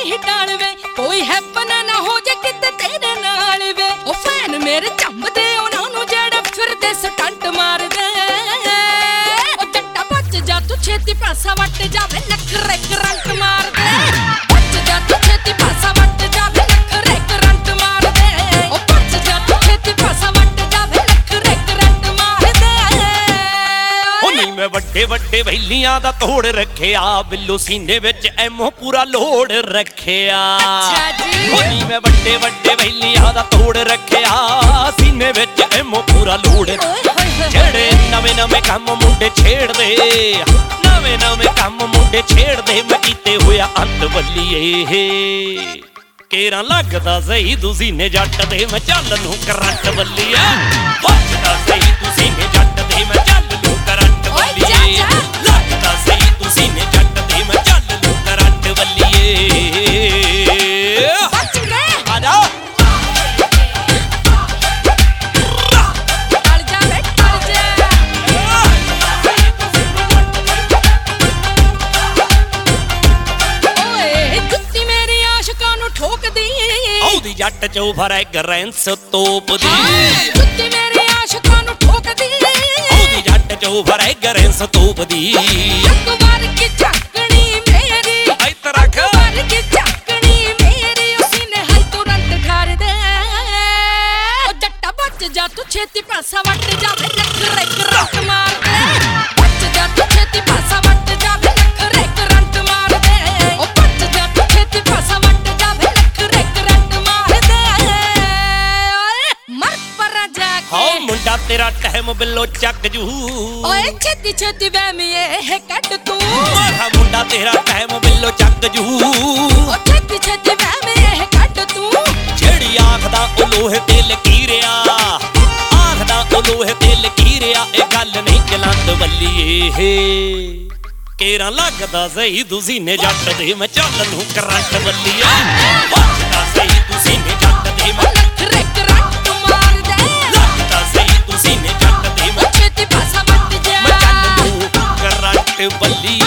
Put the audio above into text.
नहीं टाल वे कोई हैपन ना हो जे किते तेरे नाल वे ओ फैन मेरे चंबदे उन्हां नूं जेड़े फिरदे स्टंट मारदे ओ जट्टा बच जा तू छेती पासा वट जावे नखरे करंट मारदे बच जा तू छेती पासा वट जावे नखरे करंट मारदे ओ बच जा तू छेती पासा वट जावे नखरे करंट मारदे ओ नहीं मैं ਵੱਡੇ ਵੱਡੇ ਵੈਲੀਆਂ ਦਾ ਤੋੜ ਰੱਖਿਆ ਬਿੱਲੂ ਸੀਨੇ ਵਿੱਚ ਐਮੋ ਪੂਰਾ ਲੋੜ ਰੱਖਿਆ ਅੱਛਾ ਜੀ ਉਹ ਨਹੀਂ ਮੈਂ ਵੱਡੇ ਵੱਡੇ ਵੈਲੀਆਂ ਦਾ ਤੋੜ ਰੱਖਿਆ ਸੀਨੇ ਵਿੱਚ ਐਮੋ ਪੂਰਾ ਲੋੜ ਜਿਹੜੇ ਨਵੇਂ ਨਵੇਂ ਕੰਮ ਮੁੰਡੇ ਛੇੜਦੇ ਨਵੇਂ ਨਵੇਂ ਕੰਮ ਮੁੰਡੇ ਛੇੜਦੇ ਮੈਂ ਕੀਤੇ ਹੋਇਆ ਅੰਤ ਬੱਲੀਏ ਕੇਰਾਂ ਲੱਗਦਾ ਸਹੀ ਤੁਸੀਂ ਨੇ ਜੱਟ ਦੇ ਮੈਂ ਚੱਲ ਨੂੰ ਕਰੰਟ ਬੱਲੀਆ ਵੱਜਦਾ ਸਹੀ ਤੁਸੀਂ ਨੇ ਜੱਟ ਦੇ ਮੈਂ ਚੱਲ ਨੂੰ ਕਰੰਟ ਬੱਲੀਏ ਲੱਗਦਾ ਸਹੀ ਤੁਸੀਂ ਨੇ ਜੱਟ ਦੇ ਮੈਂ ਚੱਲ ਨੂੰ ਕਰੰਟ ਬੱਲੀਏ ਬਚ ਗਏ ਆ ਜਾ ਟਲ ਜਾ ਵੇ ਟਲ ਜਾ ਓਏ ਜੁੱਤੀ ਮੇਰੀ ਆਸ਼ਿਕਾਂ ਨੂੰ ਠੋਕਦੀ ਆਉਦੀ ਜੱਟ ਚੋਂ ਫਰੈਗਰੈਂਸ ਤੋਪਦੀ ਜੁੱਤੀ ਮੇਰੀ ਆਸ਼ਿਕਾਂ ਨੂੰ ਠੋਕਦੀ ਆਉਦੀ ਜੱਟ ਚੋਂ ਫਰੈਗਰੈਂਸ ਤੋਪਦੀ ਇੱਕ ਵਾਰ ਕੀ ਝਾਕਣੀ ਮੇਰੀ ਇੱਧਰ ਰੱਖ ਵਾਰ ਕੀ ਝਾਕਣੀ ਮੇਰੀ ਉਸੀ ਨੇ ਹਲ ਤੁਰੰਤ ਠਾਰ ਦੇ ਓ ਜੱਟਾ ਬਚ ਜਾ ਤੂੰ ਛੇਤੀ ਪਾਸਾ ਵੱਟ ਜਾਵੇ ਨਖਰੇ ਕਰੰਟ ਮਾਰ ਦੇ ਬਚ ਜਾ ਤੂੰ ਛੇਤੀ ਪਾਸਾ ਵੱਟ ਜਾਵੇ ਨਖਰੇ ਕਰੰਟ ਮਾਰ ਦੇ ਓ ਬਚ ਜਾ ਤੂੰ ਛੇਤੀ ਪਾਸਾ ਵੱਟ ਜਾਵੇ ਨਖਰੇ ਕਰੰਟ ਮਾਰ ਦੇ ਓਏ ਮਰ ਪਰ ਜਾ ਹਾਂ ਕੇ ਮੁੰਡਾ ਤੇਰਾ ਟਹਿਮ ਬਿੱਲੋ ਚੱਕ ਜੂ ਓਏ ਛੇਤੀ ਛੇਤੀ ਵਹਿਮੀ ਇਹ ਕੱਢ ਤੂੰ ਮਾਰਾ ਮੁੰਡਾ ਤੇਰਾ ਟਹਿਮ ਬਿੱਲੋ ਚੱਕ ਜੂ ਓ ਛੇਤੀ ਛੇਤੀ ਵਹਿਮੀ ਇਹ ਕੱਢ ਤੂੰ ਜਿਹੜੀ ਆਖਦਾ ਉਹ ਲੋਹੇ ਤੇ ਲਕੀਰਿਆ ਆਖਦਾ ਉਹ ਲੋਹੇ ਤੇ ਲਕੀਰਿਆ ਇਹ ਗੱਲ ਨਹੀਂ ਜਲੰਦ ਬੱਲੀਏ ਕੇਰਾਂ ਲੱਗਦਾ ਸਹੀ ਤੁਸੀਂ ਨੇ ਜੱਟ ਦੇ ਮੈਂ ਚੱਲ ਨੂੰ ਕਰੰਟ ਬੱਲੀਆ ਵੱਜਦਾ ਸਹੀ ਤੁਸੀਂ ਨੇ ਜੱਟ ਦੇ ਮੈਂ ਨਖਰੇ ਕਰੰਟ ਮਾਰ ਦੇ ਲੱਗਦਾ ਸਹੀ ਤੁਸੀਂ ਨੇ ਜੱਟ ਦੇ ਮੈਂ ਛੇਤੀ ਪਾਸਾ ਵੱਟ ਜਾ ਚੱਲ ਨੂੰ ਕਰੰਟ ਬੱਲੀਏ